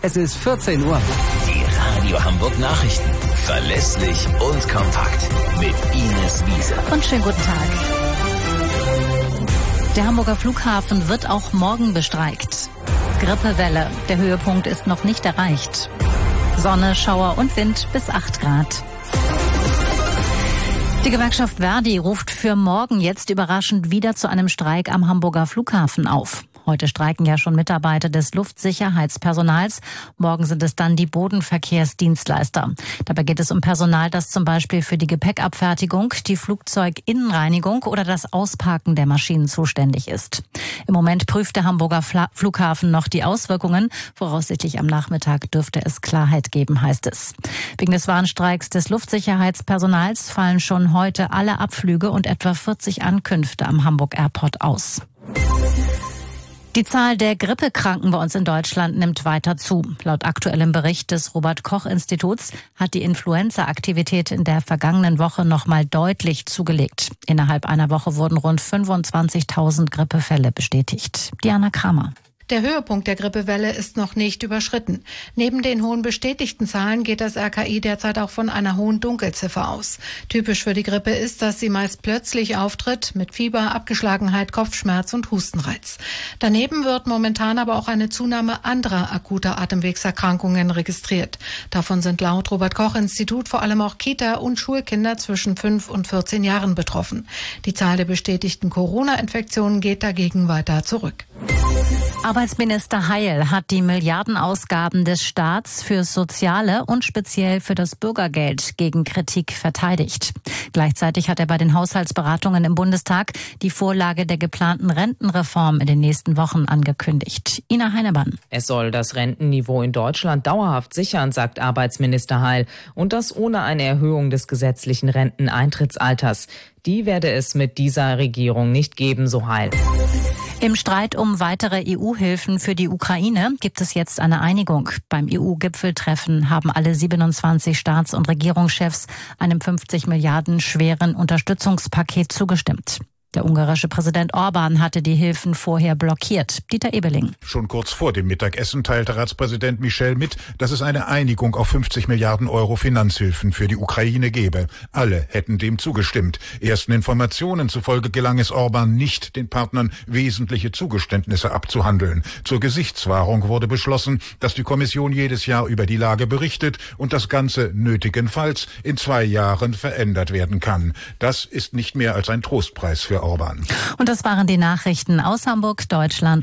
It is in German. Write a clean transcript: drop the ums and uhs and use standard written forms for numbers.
Es ist 14 Uhr. Die Radio Hamburg Nachrichten. Verlässlich und kompakt. Mit Ines Wiese. Und schönen guten Tag. Der Hamburger Flughafen wird auch morgen bestreikt. Grippewelle. Der Höhepunkt ist noch nicht erreicht. Sonne, Schauer und Wind bis 8 Grad. Die Gewerkschaft Verdi ruft für morgen jetzt überraschend wieder zu einem Streik am Hamburger Flughafen auf. Heute streiken ja schon Mitarbeiter des Luftsicherheitspersonals. Morgen sind es dann die Bodenverkehrsdienstleister. Dabei geht es um Personal, das zum Beispiel für die Gepäckabfertigung, die Flugzeuginnenreinigung oder das Ausparken der Maschinen zuständig ist. Im Moment prüft der Hamburger Flughafen noch die Auswirkungen. Voraussichtlich am Nachmittag dürfte es Klarheit geben, heißt es. Wegen des Warnstreiks des Luftsicherheitspersonals fallen schon heute alle Abflüge und etwa 40 Ankünfte am Hamburg Airport aus. Die Zahl der Grippekranken bei uns in Deutschland nimmt weiter zu. Laut aktuellem Bericht des Robert-Koch-Instituts hat die Influenza-Aktivität in der vergangenen Woche nochmal deutlich zugelegt. Innerhalb einer Woche wurden rund 25.000 Grippefälle bestätigt. Diana Kramer. Der Höhepunkt der Grippewelle ist noch nicht überschritten. Neben den hohen bestätigten Zahlen geht das RKI derzeit auch von einer hohen Dunkelziffer aus. Typisch für die Grippe ist, dass sie meist plötzlich auftritt mit Fieber, Abgeschlagenheit, Kopfschmerz und Hustenreiz. Daneben wird momentan aber auch eine Zunahme anderer akuter Atemwegserkrankungen registriert. Davon sind laut Robert-Koch-Institut vor allem auch Kita- und Schulkinder zwischen 5 und 14 Jahren betroffen. Die Zahl der bestätigten Corona-Infektionen geht dagegen weiter zurück. Arbeitsminister Heil hat die Milliardenausgaben des Staats fürs Soziale und speziell für das Bürgergeld gegen Kritik verteidigt. Gleichzeitig hat er bei den Haushaltsberatungen im Bundestag die Vorlage der geplanten Rentenreform in den nächsten Wochen angekündigt. Ina Heinemann. Es soll das Rentenniveau in Deutschland dauerhaft sichern, sagt Arbeitsminister Heil. Und das ohne eine Erhöhung des gesetzlichen Renteneintrittsalters. Die werde es mit dieser Regierung nicht geben, so Heil. Im Streit um weitere EU-Hilfen für die Ukraine gibt es jetzt eine Einigung. Beim EU-Gipfeltreffen haben alle 27 Staats- und Regierungschefs einem 50 Milliarden schweren Unterstützungspaket zugestimmt. Der ungarische Präsident Orban hatte die Hilfen vorher blockiert. Dieter Ebeling. Schon kurz vor dem Mittagessen teilte Ratspräsident Michel mit, dass es eine Einigung auf 50 Milliarden Euro Finanzhilfen für die Ukraine gebe. Alle hätten dem zugestimmt. Ersten Informationen zufolge gelang es Orban nicht, den Partnern wesentliche Zugeständnisse abzuhandeln. Zur Gesichtswahrung wurde beschlossen, dass die Kommission jedes Jahr über die Lage berichtet und das Ganze nötigenfalls in 2 Jahren verändert werden kann. Das ist nicht mehr als ein Trostpreis für Orban. Und das waren die Nachrichten aus Hamburg, Deutschland